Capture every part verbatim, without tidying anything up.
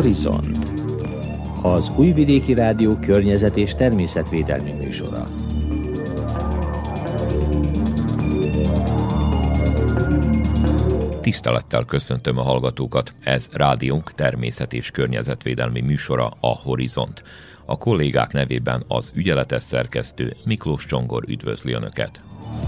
Horizont, az Újvidéki Rádió környezet- és természetvédelmi műsora. Tisztelettel köszöntöm a hallgatókat, ez rádiónk természet- és környezetvédelmi műsora, a Horizont. A kollégák nevében az ügyeletes szerkesztő Miklós Csongor üdvözli Önöket.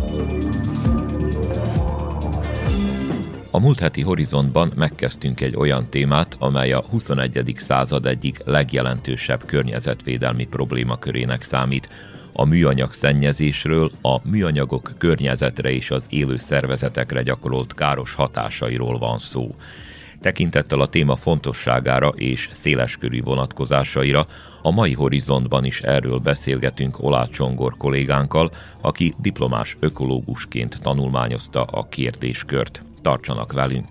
A múlt heti Horizontban megkezdtünk egy olyan témát, amely a huszonegyedik század egyik legjelentősebb környezetvédelmi problémakörének számít. A műanyag szennyezésről, a műanyagok környezetre és az élő szervezetekre gyakorolt káros hatásairól van szó. Tekintettel a téma fontosságára és széleskörű vonatkozásaira, a mai Horizontban is erről beszélgetünk Oláh Csongor kollégánkkal, aki diplomás ökológusként tanulmányozta a kérdéskört. Tartsanak velünk!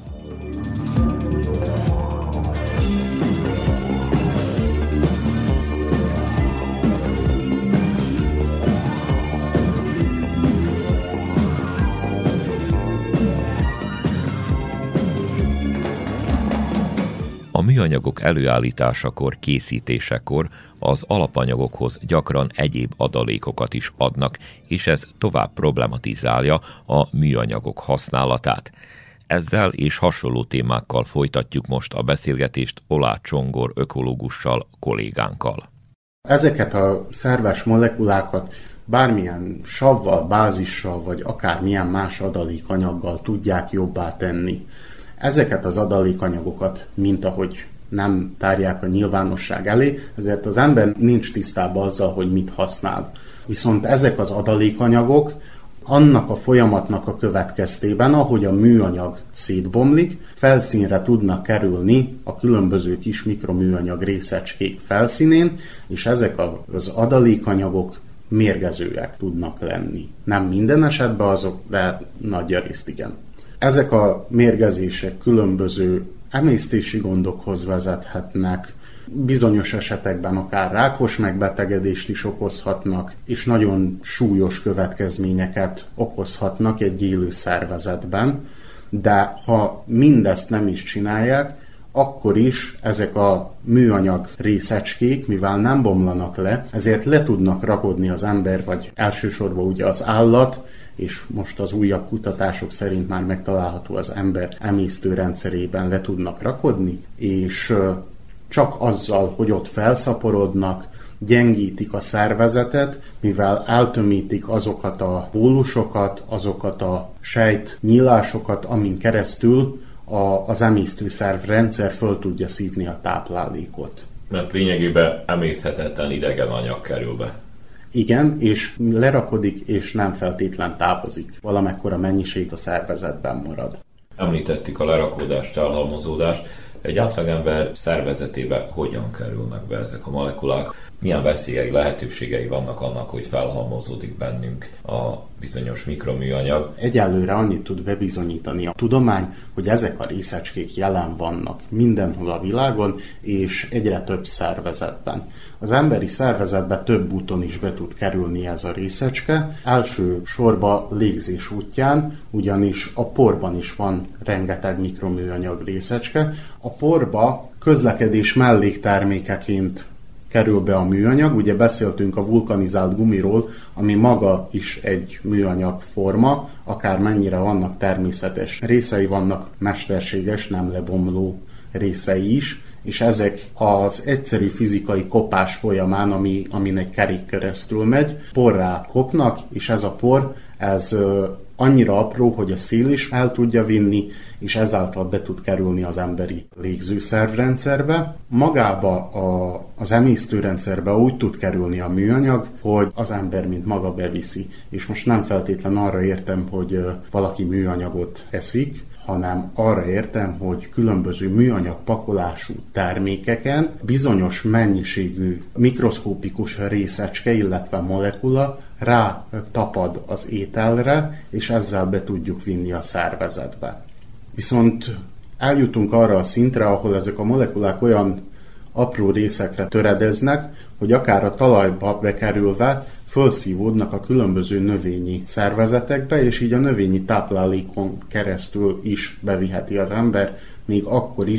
A műanyagok előállításakor, készítésekor az alapanyagokhoz gyakran egyéb adalékokat is adnak, és ez tovább problematizálja a műanyagok használatát. Ezzel és hasonló témákkal folytatjuk most a beszélgetést Oláh Csongor ökológussal, kollégánkkal. Ezeket a szerves molekulákat bármilyen savval, bázissal, vagy akármilyen más adalékanyaggal tudják jobbá tenni. Ezeket az adalékanyagokat, mint ahogy nem tárják a nyilvánosság elé, ezért az ember nincs tisztában azzal, hogy mit használ. Viszont ezek az adalékanyagok annak a folyamatnak a következtében, ahogy a műanyag szétbomlik, felszínre tudnak kerülni a különböző kis mikroműanyag részecskék felszínén, és ezek az adalékanyagok mérgezőek tudnak lenni. Nem minden esetben azok, de nagyrészt igen. Ezek a mérgezések különböző emésztési gondokhoz vezethetnek, bizonyos esetekben akár rákos megbetegedést is okozhatnak, és nagyon súlyos következményeket okozhatnak egy élő szervezetben, de ha mindezt nem is csinálják, akkor is ezek a műanyag részecskék, mivel nem bomlanak le, ezért le tudnak rakodni az ember, vagy elsősorban ugye az állat, és most az újabb kutatások szerint már megtalálható az ember emésztőrendszerében le tudnak rakodni, és csak azzal, hogy ott felszaporodnak, gyengítik a szervezetet, mivel eltömítik azokat a pólusokat, azokat a sejtnyílásokat, amin keresztül a, az emésztőszerv rendszer föl tudja szívni a táplálékot. Mert lényegében emészthetetlen idegen anyag kerül be. Igen, és lerakodik, és nem feltétlen távozik. Valamekkora mennyiség a szervezetben marad. Említettük a lerakódást, elhalmozódást. Egy átlagember szervezetébe hogyan kerülnek be ezek a molekulák? Milyen veszélyei, lehetőségei vannak annak, hogy felhalmozódik bennünk a bizonyos mikroműanyag? Egyelőre annyit tud bebizonyítani a tudomány, hogy ezek a részecskék jelen vannak mindenhol a világon, és egyre több szervezetben. Az emberi szervezetbe több úton is be tud kerülni ez a részecske. Első sorba légzés útján, ugyanis a porban is van rengeteg mikroműanyag részecske. A porba közlekedés melléktermékeként kerül be a műanyag. Ugye beszéltünk a vulkanizált gumiról, ami maga is egy műanyag forma, akár mennyire vannak természetes részei, vannak mesterséges, nem lebomló részei is, és ezek az egyszerű fizikai kopás folyamán, ami, amin egy kerék keresztül megy, porrá kopnak, és ez a por, ez ö, annyira apró, hogy a szél is el tudja vinni, és ezáltal be tud kerülni az emberi légzőszervrendszerbe. Magába a, az emésztőrendszerbe úgy tud kerülni a műanyag, hogy az ember mint maga beviszi. És most nem feltétlen arra értem, hogy ö, valaki műanyagot eszik, hanem arra értem, hogy különböző műanyag pakolású termékeken bizonyos mennyiségű mikroszkópikus részecske, illetve molekula rá tapad az ételre, és ezzel be tudjuk vinni a szervezetbe. Viszont eljutunk arra a szintre, ahol ezek a molekulák olyan apró részekre töredeznek, hogy akár a talajba bekerülve fölszívódnak a különböző növényi szervezetekbe, és így a növényi táplálékon keresztül is beviheti az ember, még akkor is,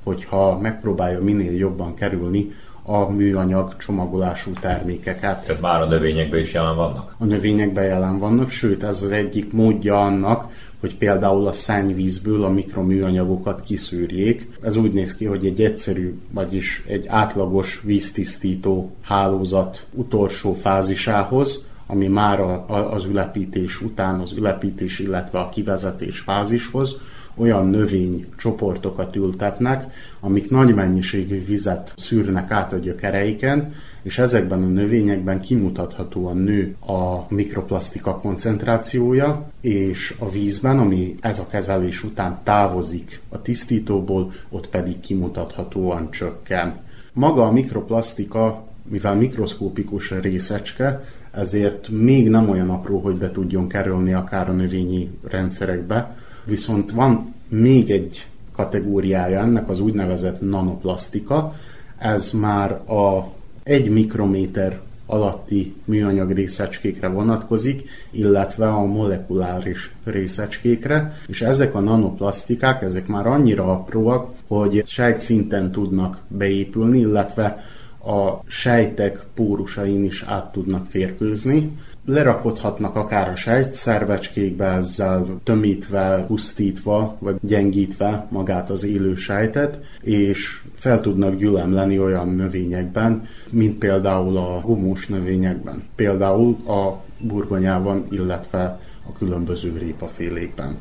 hogyha megpróbálja minél jobban kerülni a műanyag csomagolású termékeket. Tehát már a növényekben is jelen vannak? A növényekben jelen vannak, sőt ez az egyik módja annak, hogy például a szennyvízből a mikroműanyagokat kiszűrjék. Ez úgy néz ki, hogy egy egyszerű, vagyis egy átlagos víztisztító hálózat utolsó fázisához, ami már az ülepítés után, az ülepítés, illetve a kivezetés fázishoz olyan növénycsoportokat ültetnek, amik nagy mennyiségű vizet szűrnek át a gyökereiken, és ezekben a növényekben kimutathatóan nő a mikroplasztika koncentrációja, és a vízben, ami ez a kezelés után távozik a tisztítóból, ott pedig kimutathatóan csökken. Maga a mikroplasztika, mivel mikroszkópikus részecske, ezért még nem olyan apró, hogy be tudjon kerülni akár a növényi rendszerekbe, viszont van még egy kategóriája ennek, az úgynevezett nanoplasztika. Ez már a egy mikrométer alatti műanyag részecskékre vonatkozik, illetve a molekuláris részecskékre, és ezek a nanoplasztikák, ezek már annyira apróak, hogy sejtszinten tudnak beépülni, illetve a sejtek pórusain is át tudnak férkőzni. Lerakodhatnak akár a sejtszervecskékbe, ezzel tömítve, pusztítva vagy gyengítve magát az élő sejtet, és fel tudnak gyülemleni olyan növényekben, mint például a gumós növényekben. Például a burgonyában, illetve a különböző répafélékben.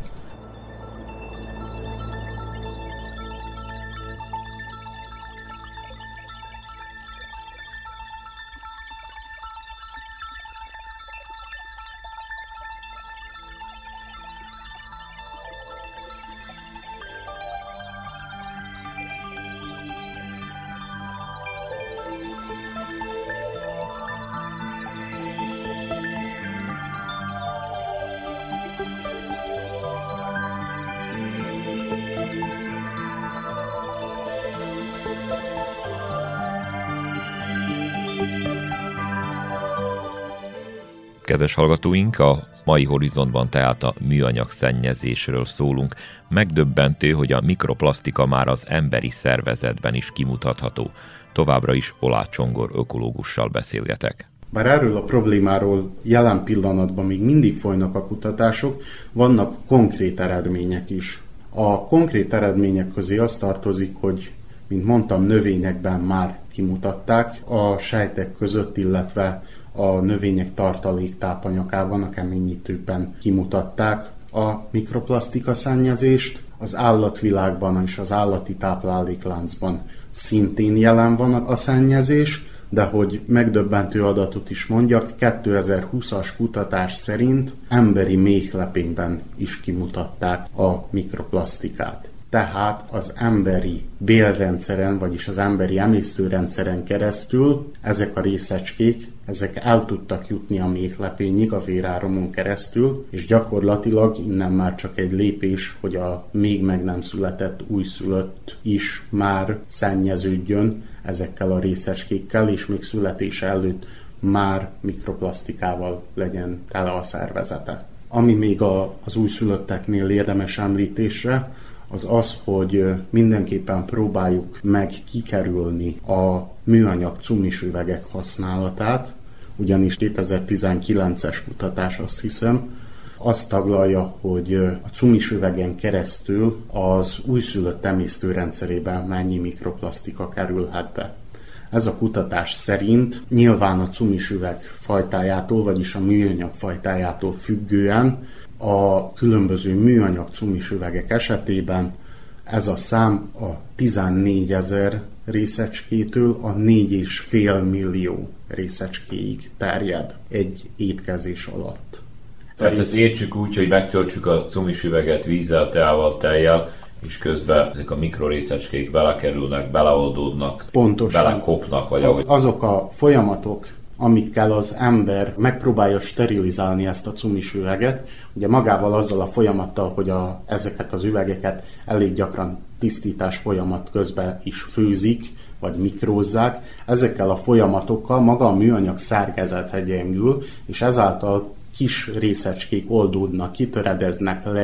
Kedves hallgatóink, a mai Horizontban tehát a műanyag szennyezésről szólunk. Megdöbbentő, hogy a mikroplasztika már az emberi szervezetben is kimutatható. Továbbra is Oláh Csongor ökológussal beszélgetek. Bár erről a problémáról jelen pillanatban még mindig folynak a kutatások, vannak konkrét eredmények is. A konkrét eredmények közé az tartozik, hogy, mint mondtam, növényekben már kimutatták a sejtek között, illetve a növények tartalék tápanyagában, a keményítőben kimutatták a mikroplasztika szennyezést. Az állatvilágban és az állati táplálékláncban szintén jelen van a szennyezés, de hogy megdöbbentő adatot is mondjak, kétezer-húszas kutatás szerint emberi méhlepényben is kimutatták a mikroplasztikát. Tehát az emberi bélrendszeren, vagyis az emberi emésztőrendszeren keresztül ezek a részecskék, ezek el tudtak jutni a méhlepényig a véráromon keresztül, és gyakorlatilag innen már csak egy lépés, hogy a még meg nem született újszülött is már szennyeződjön ezekkel a részecskékkel, és még születése előtt már mikroplasztikával legyen tele a szervezete. Ami még a, az újszülötteknél érdemes említésre, az az, hogy mindenképpen próbáljuk meg kikerülni a műanyag cumis üvegek használatát, ugyanis kétezer-tizenkilences kutatás, azt hiszem, azt taglalja, hogy a cumis üvegen keresztül az újszülött emésztőrendszerében mennyi mikroplasztika kerülhet be. Ez a kutatás szerint nyilván a cumis üveg fajtájától, vagyis a műanyag fajtájától függően a különböző műanyag cumis üvegek esetében ez a szám a tizennégyezer részecskétől a négy egész öt millió részecskéig terjed egy étkezés alatt. Tehát ezt értsük úgy, hogy megtöltsük a cumis üveget vízzel, teával, tejjel, és közben ezek a mikrorészecskék belekerülnek, beleoldódnak, pontosan, belekopnak, vagy ahogy... Azok a folyamatok, amikkel az ember megpróbálja sterilizálni ezt a cumis üveget, ugye magával azzal a folyamattal, hogy a, ezeket az üvegeket elég gyakran tisztítás folyamat közben is főzik, vagy mikrózzák, ezekkel a folyamatokkal maga a műanyag szerkezete gyengül, és ezáltal kis részecskék oldódnak ki, töredeznek le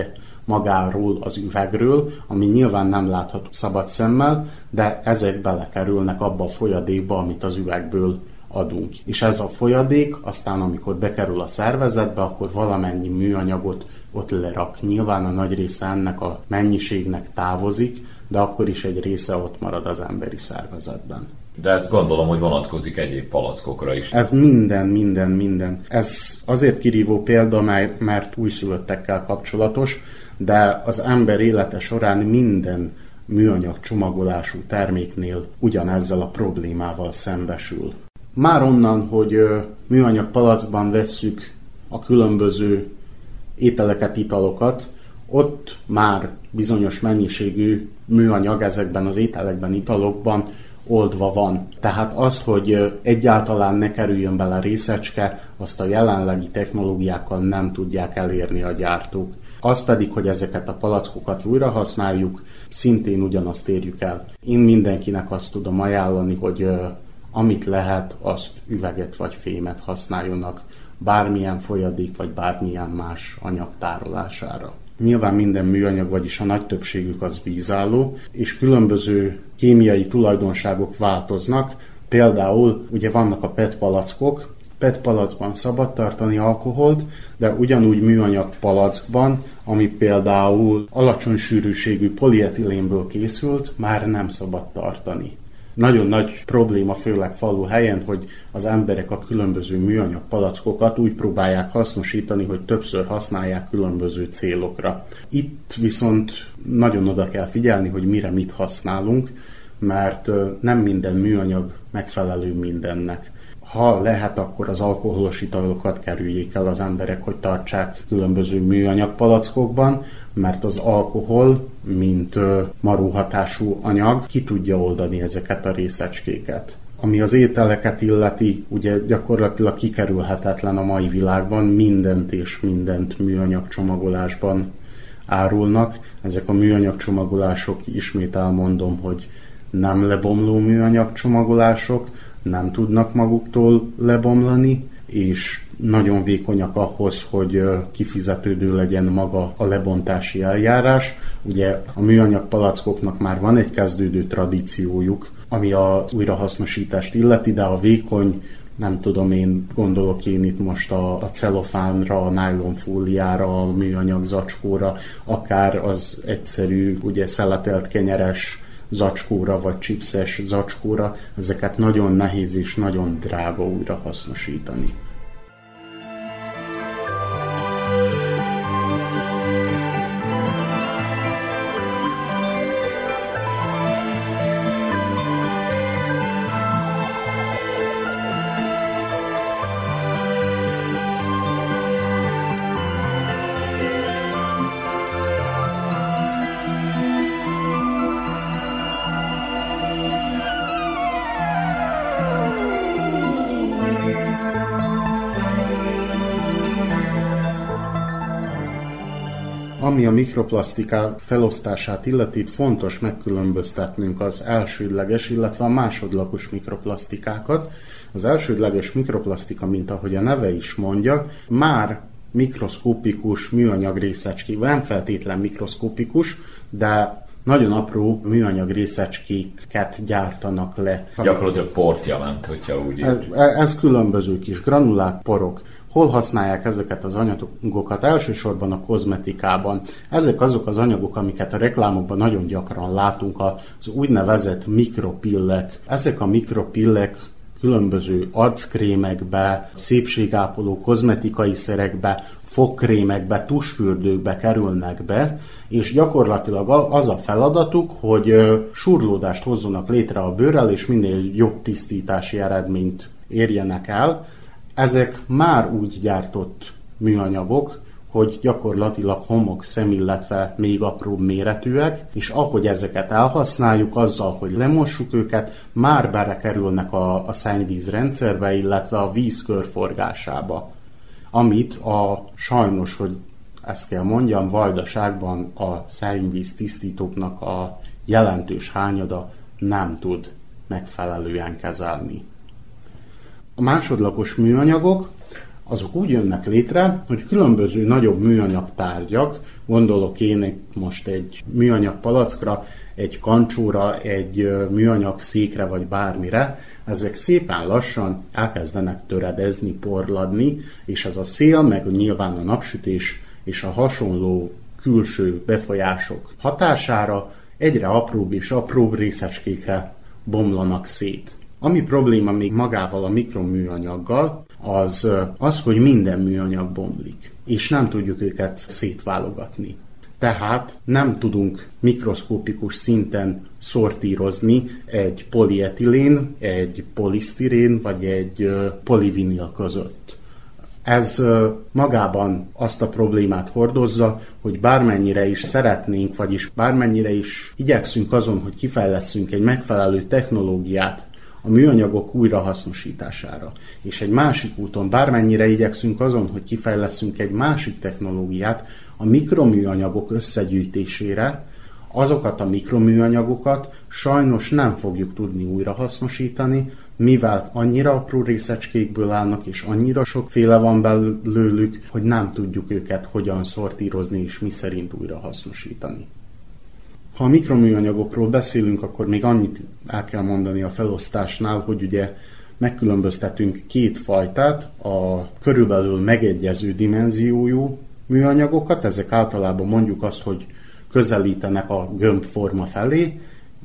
magáról az üvegről, ami nyilván nem látható szabad szemmel, de ezek belekerülnek abba a folyadékba, amit az üvegből adunk. És ez a folyadék aztán, amikor bekerül a szervezetbe, akkor valamennyi műanyagot ott lerak. Nyilván a nagy része ennek a mennyiségnek távozik, de akkor is egy része ott marad az emberi szervezetben. De ezt gondolom, hogy vonatkozik egyéb palackokra is. Ez minden, minden, minden. Ez azért kirívó példa, mert újszülöttekkel kapcsolatos, de az ember élete során minden műanyag csomagolású terméknél ugyanezzel a problémával szembesül. Már onnan, hogy műanyag palackban vesszük a különböző ételeket, italokat, ott már bizonyos mennyiségű műanyag ezekben az ételekben, italokban oldva van. Tehát azt, hogy egyáltalán ne kerüljön bele részecske, azt a jelenlegi technológiákkal nem tudják elérni a gyártók. Az pedig, hogy ezeket a palackokat újra használjuk, szintén ugyanazt érjük el. Én mindenkinek azt tudom ajánlani, hogy amit lehet, azt üveget vagy fémet használjonak bármilyen folyadék vagy bármilyen más anyag tárolására. Nyilván minden műanyag, vagyis a nagy többségük az vízálló, és különböző kémiai tulajdonságok változnak. Például ugye vannak a pé é té palackok, pé é té palackban szabad tartani alkoholt, de ugyanúgy műanyag palackban, ami például alacsony sűrűségű polietilénből készült, már nem szabad tartani. Nagyon nagy probléma, főleg falu helyen, hogy az emberek a különböző műanyag palackokat úgy próbálják hasznosítani, hogy többször használják különböző célokra. Itt viszont nagyon oda kell figyelni, hogy mire mit használunk, mert nem minden műanyag megfelelő mindennek. Ha lehet, akkor az alkoholos italokat kerüljék el az emberek, hogy tartsák különböző műanyag palackokban, mert az alkohol, mint maróhatású anyag, ki tudja oldani ezeket a részecskéket. Ami az ételeket illeti, ugye gyakorlatilag kikerülhetetlen a mai világban, mindent és mindent műanyag csomagolásban árulnak. Ezek a műanyag csomagolások, ismét elmondom, hogy nem lebomló műanyag csomagolások, nem tudnak maguktól lebomlani, és nagyon vékonyak ahhoz, hogy kifizetődő legyen maga a lebontási eljárás. Ugye a műanyag palackoknak már van egy kezdődő tradíciójuk, ami a újrahasznosítást illeti, de a vékony, nem tudom én, gondolok én itt most a, a celofánra, a nylonfóliára, a műanyag zacskóra, akár az egyszerű, ugye szeletelt kenyeres zacskóra vagy chipses zacskóra, ezeket nagyon nehéz és nagyon drága újra hasznosítani. Ami a mikroplasztikák felosztását illeti, fontos megkülönböztetnünk az elsődleges, illetve a másodlagos mikroplasztikákat. Az elsődleges mikroplasztika, mint ahogy a neve is mondja, már mikroszkopikus műanyag részecskék, nem feltétlen mikroszkopikus, de nagyon apró műanyag részecskéket gyártanak le. Gyakorlatilag port jelent, hogyha úgy értjük. Ez, ez különböző kis granulák, porok. Hol használják ezeket az anyagokat? Elsősorban a kozmetikában. Ezek azok az anyagok, amiket a reklámokban nagyon gyakran látunk, az úgynevezett mikropillek. Ezek a mikropillek különböző arckrémekbe, szépségápoló kozmetikai szerekbe, fogkrémekbe, tusfürdőkbe kerülnek be, és gyakorlatilag az a feladatuk, hogy surlódást hozzanak létre a bőrrel, és minél jobb tisztítási eredményt érjenek el. Ezek már úgy gyártott műanyagok, hogy gyakorlatilag homok szem, illetve még apróbb méretűek, és ahogy ezeket elhasználjuk, azzal, hogy lemossuk őket, már belekerülnek a, a szennyvíz rendszerbe, illetve a víz körforgásába. Amit a sajnos, hogy ezt kell mondjam, Vajdaságban a szennyvíz tisztítóknak a jelentős hányada nem tud megfelelően kezelni. A másodlagos műanyagok, azok úgy jönnek létre, hogy különböző nagyobb műanyag tárgyak, gondolok én most egy műanyag palackra, egy kancsóra, egy műanyag székre vagy bármire, ezek szépen lassan elkezdenek töredezni, porladni, és ez a szél, meg nyilván a napsütés és a hasonló külső befolyások hatására egyre apróbb és apróbb részecskékre bomlanak szét. Ami probléma még magával a mikroműanyaggal, az az, hogy minden műanyag bomlik, és nem tudjuk őket szétválogatni. Tehát nem tudunk mikroszkópikus szinten szortírozni egy polietilén, egy polisztirén vagy egy polivinil között. Ez magában azt a problémát hordozza, hogy bármennyire is szeretnénk, vagyis bármennyire is igyekszünk azon, hogy kifejlesszünk egy megfelelő technológiát a műanyagok újrahasznosítására, és egy másik úton bármennyire igyekszünk azon, hogy kifejlesszünk egy másik technológiát a mikroműanyagok összegyűjtésére, azokat a mikroműanyagokat sajnos nem fogjuk tudni újrahasznosítani, mivel annyira apró részecskékből állnak, és annyira sokféle van belőlük, hogy nem tudjuk őket hogyan szortírozni és mi szerint újrahasznosítani. Ha a mikroműanyagokról beszélünk, akkor még annyit el kell mondani a felosztásnál, hogy ugye megkülönböztetünk két fajtát, a körülbelül megegyező dimenziójú műanyagokat, ezek általában mondjuk azt, hogy közelítenek a gömbforma felé,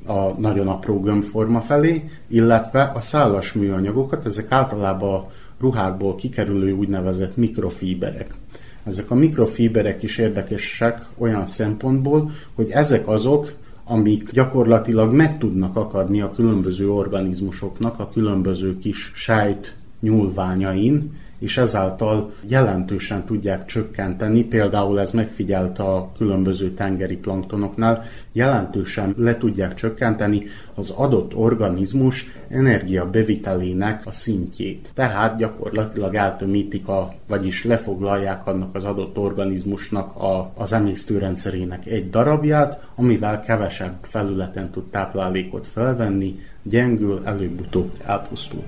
a nagyon apró gömbforma felé, illetve a szálas műanyagokat, ezek általában a ruhákból kikerülő úgynevezett mikrofíberek. Ezek a mikrofíberek is érdekesek olyan szempontból, hogy ezek azok, amik gyakorlatilag meg tudnak akadni a különböző organizmusoknak, a különböző kis sejt nyúlványain, és ezáltal jelentősen tudják csökkenteni, például ez megfigyelt a különböző tengeri planktonoknál, jelentősen le tudják csökkenteni az adott organizmus energiabevitelének a szintjét. Tehát gyakorlatilag eltömítik, a, vagyis lefoglalják annak az adott organizmusnak a, az emésztőrendszerének egy darabját, amivel kevesebb felületen tud táplálékot felvenni, gyengül, előbb-utóbb elpusztul.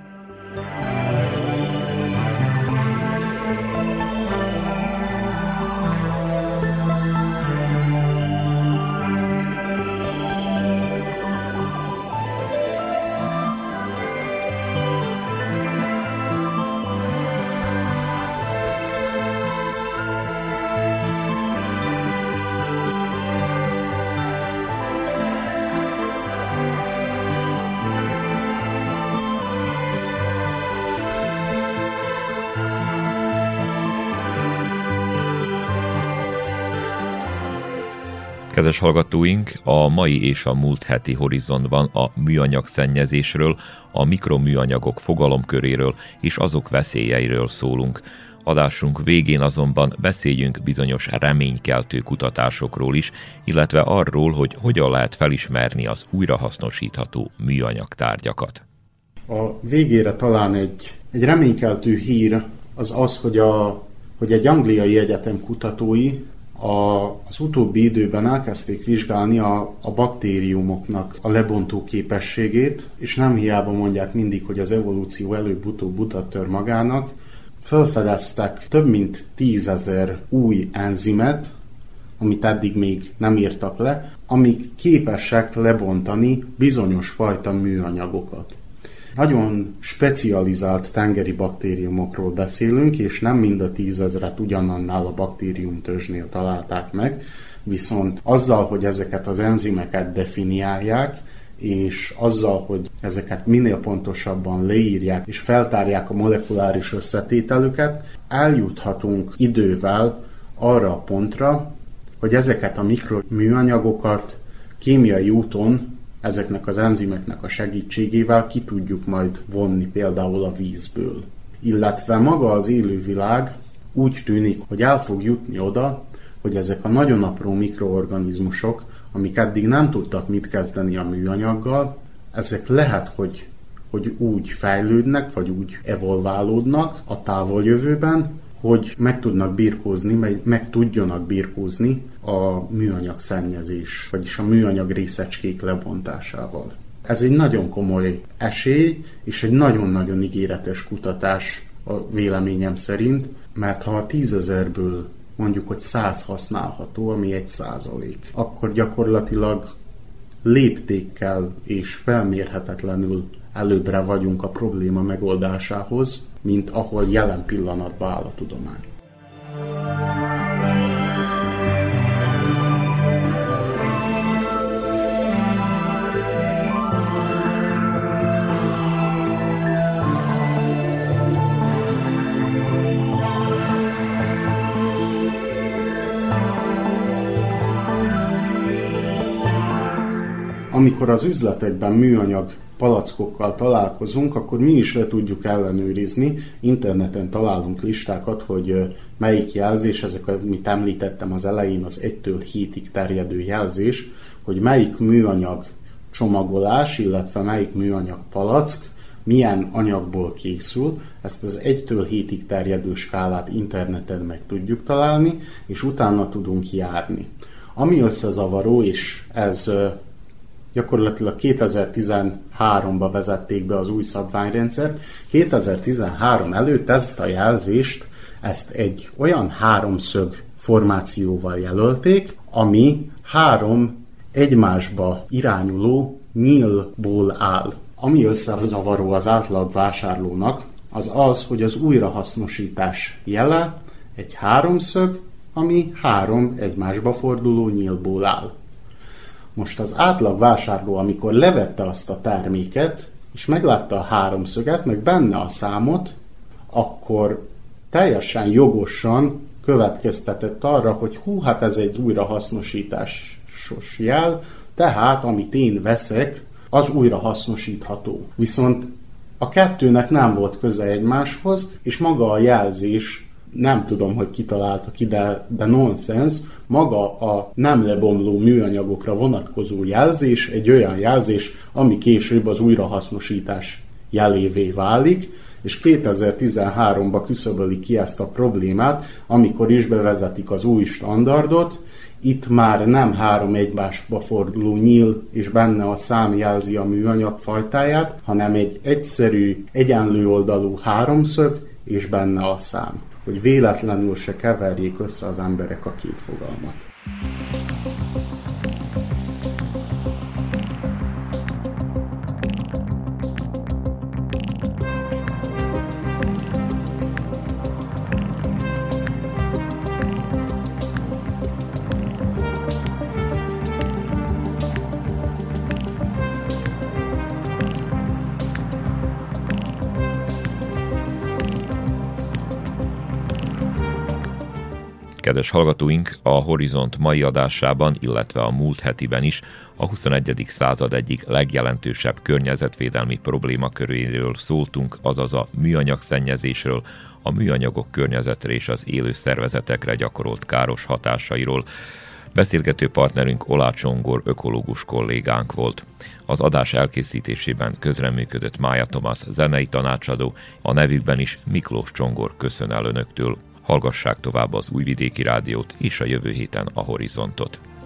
Kedves hallgatóink, a mai és a múlt heti Horizontban a műanyag szennyezésről, a mikroműanyagok fogalomköréről és azok veszélyeiről szólunk. Adásunk végén azonban beszéljünk bizonyos reménykeltő kutatásokról is, illetve arról, hogy hogyan lehet felismerni az újrahasznosítható műanyag tárgyakat. A végére talán egy, egy reménykeltő hír az az, hogy, a, hogy egy angliai egyetem kutatói A, az utóbbi időben elkezdték vizsgálni a, a baktériumoknak a lebontó képességét, és nem hiába mondják mindig, hogy az evolúció előbb-utóbb utat tör magának. Felfedeztek több mint tízezer új enzimet, amit eddig még nem írtak le, amik képesek lebontani bizonyos fajta műanyagokat. Nagyon specializált tengeri baktériumokról beszélünk, és nem mind a tízezret ugyanannál a baktériumtörzsnél találták meg, viszont azzal, hogy ezeket az enzimeket definiálják, és azzal, hogy ezeket minél pontosabban leírják, és feltárják a molekuláris összetételüket, eljuthatunk idővel arra a pontra, hogy ezeket a mikroműanyagokat kémiai úton ezeknek az enzimeknek a segítségével ki tudjuk majd vonni például a vízből. Illetve maga az élővilág úgy tűnik, hogy el fog jutni oda, hogy ezek a nagyon apró mikroorganizmusok, amik eddig nem tudtak mit kezdeni a műanyaggal, ezek lehet, hogy, hogy úgy fejlődnek, vagy úgy evolválódnak a távoljövőben, hogy meg tudnak birkózni, meg, meg tudjanak birkózni a műanyag szennyezés, vagyis a műanyag részecskék lebontásával. Ez egy nagyon komoly esély, és egy nagyon-nagyon ígéretes kutatás a véleményem szerint, mert ha a tízezerből mondjuk, hogy száz használható, ami egy százalék, akkor gyakorlatilag léptékkel és felmérhetetlenül előbbre vagyunk a probléma megoldásához, mint ahol jelen pillanatban áll a tudomány. Amikor az üzletekben műanyag palackokkal találkozunk, akkor mi is le tudjuk ellenőrizni. Interneten találunk listákat, hogy melyik jelzés, ezek, amit említettem az elején, az egytől hétig terjedő jelzés, hogy melyik műanyag csomagolás, illetve melyik műanyag palack milyen anyagból készül. Ezt az egytől hétig terjedő skálát interneten meg tudjuk találni, és utána tudunk járni. Ami összezavaró, és ez gyakorlatilag kétezer-tizenháromba vezették be az új szabványrendszert. kétezer-tizenhárom előtt ezt a jelzést, ezt egy olyan háromszög formációval jelölték, ami három egymásba irányuló nyílból áll. Ami összezavaró az átlag vásárlónak, az az, hogy az újrahasznosítás jele egy háromszög, ami három egymásba forduló nyílból áll. Most az átlag vásárló, amikor levette azt a terméket, és meglátta a háromszöget, meg benne a számot, akkor teljesen jogosan következtetett arra, hogy hú, hát ez egy újrahasznosításos jel, tehát amit én veszek, az újrahasznosítható. Viszont a kettőnek nem volt köze egymáshoz, és maga a jelzés, nem tudom, hogy kitalálta ki, de, de nonsens, maga a nem lebomló műanyagokra vonatkozó jelzés egy olyan jelzés, ami később az újrahasznosítás jelévé válik, és kétezer-tizenháromba küszöbölik ki ezt a problémát, amikor is bevezetik az új standardot. Itt már nem három egymásba forduló nyíl, és benne a szám jelzi a műanyag fajtáját, hanem egy egyszerű, egyenlő oldalú háromszög, és benne a szám. Hogy véletlenül se keverjék össze az emberek a két fogalmat. Kedves hallgatóink, a Horizont mai adásában, illetve a múlt hetiben is a huszonegyedik század egyik legjelentősebb környezetvédelmi problémaköréről szóltunk, azaz a műanyagszennyezésről, a műanyagok környezetre és az élő szervezetekre gyakorolt káros hatásairól. Beszélgető partnerünk Oláh Csongor ökológus kollégánk volt. Az adás elkészítésében közreműködött Mája Tomasz zenei tanácsadó, a nevükben is Miklós Csongor köszön el önöktől. Hallgassák tovább az Újvidéki Rádiót és a jövő héten a Horizontot.